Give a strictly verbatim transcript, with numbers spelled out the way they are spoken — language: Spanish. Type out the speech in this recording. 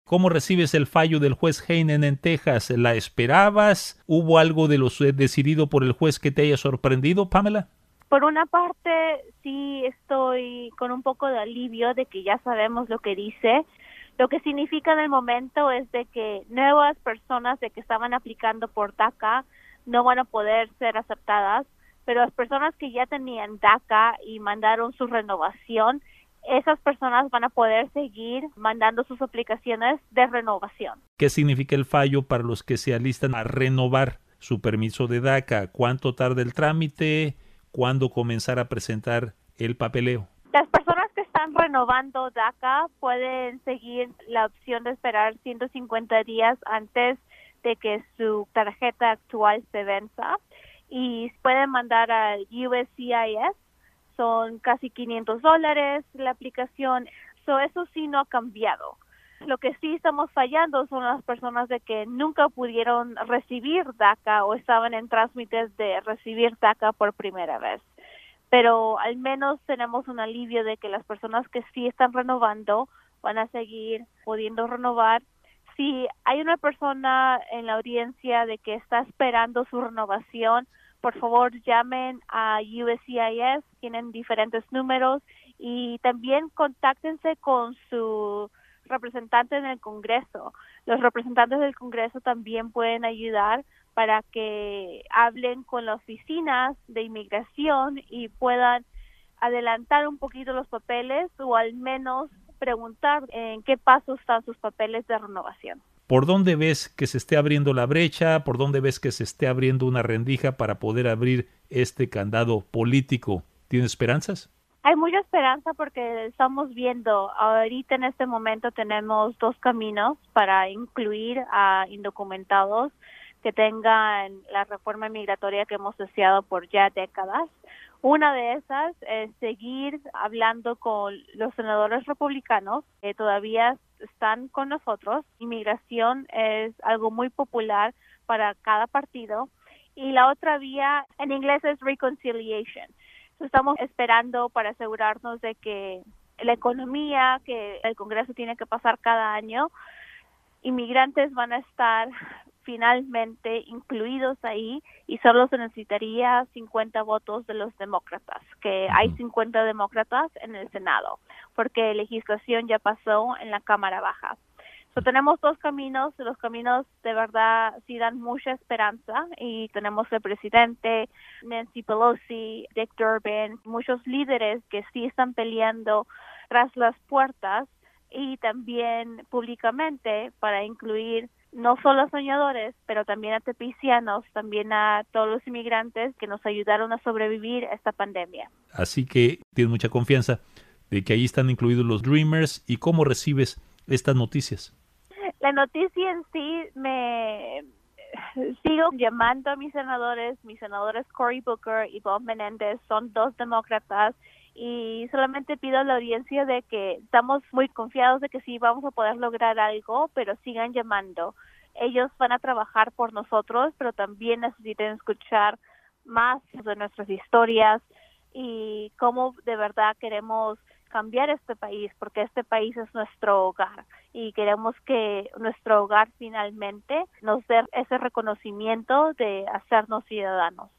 ¿Cómo recibes el fallo del juez Heinen en Texas? ¿La esperabas? ¿Hubo algo de lo decidido por el juez que te haya sorprendido, Pamela? Por una parte, sí estoy con un poco de alivio de que ya sabemos lo que dice. Lo que significa en el momento es de que nuevas personas de que estaban aplicando por DACA no van a poder ser aceptadas, pero las personas que ya tenían DACA y mandaron su renovación, esas personas van a poder seguir mandando sus aplicaciones de renovación. ¿Qué significa el fallo para los que se alistan a renovar su permiso de DACA? ¿Cuánto tarda el trámite? ¿Cuándo comenzar a presentar el papeleo? Las personas que están renovando DACA pueden seguir la opción de esperar ciento cincuenta días antes de que su tarjeta actual se venza y pueden mandar al U S C I S. Son casi quinientos dólares la aplicación. So, eso sí no ha cambiado. Lo que sí estamos fallando son las personas de que nunca pudieron recibir DACA o estaban en trámites de recibir DACA por primera vez. Pero al menos tenemos un alivio de que las personas que sí están renovando van a seguir pudiendo renovar. Si hay una persona en la audiencia de que está esperando su renovación, por favor llamen a U S C I S, tienen diferentes números y también contáctense con su representante en el Congreso. Los representantes del Congreso también pueden ayudar para que hablen con las oficinas de inmigración y puedan adelantar un poquito los papeles o al menos preguntar en qué paso están sus papeles de renovación. ¿Por dónde ves que se esté abriendo la brecha? ¿Por dónde ves que se esté abriendo una rendija para poder abrir este candado político? ¿Tienes esperanzas? Hay mucha esperanza porque estamos viendo, ahorita en este momento tenemos dos caminos para incluir a indocumentados que tengan la reforma migratoria que hemos deseado por ya décadas. Una de esas es seguir hablando con los senadores republicanos que todavía están con nosotros. Inmigración es algo muy popular para cada partido. Y la otra vía en inglés es reconciliation. Estamos esperando para asegurarnos de que la economía que el Congreso tiene que pasar cada año, inmigrantes van a estar finalmente incluidos ahí y solo se necesitaría cincuenta votos de los demócratas, que uh-huh. Hay cincuenta demócratas en el Senado, porque la legislación ya pasó en la Cámara Baja. So, tenemos dos caminos, los caminos de verdad sí dan mucha esperanza y tenemos el presidente, Nancy Pelosi, Dick Durbin, muchos líderes que sí están peleando tras las puertas y también públicamente para incluir no solo a soñadores, pero también a tepicianos, también a todos los inmigrantes que nos ayudaron a sobrevivir a esta pandemia. Así que tienes mucha confianza de que ahí están incluidos los Dreamers. ¿Y cómo recibes estas noticias? La noticia en sí, me sigo llamando a mis senadores, mis senadores Cory Booker y Bob Menendez, son dos demócratas, y solamente pido a la audiencia de que estamos muy confiados de que sí vamos a poder lograr algo, pero sigan llamando. Ellos van a trabajar por nosotros, pero también necesitan escuchar más de nuestras historias y cómo de verdad queremos cambiar este país, porque este país es nuestro hogar y queremos que nuestro hogar finalmente nos dé ese reconocimiento de hacernos ciudadanos.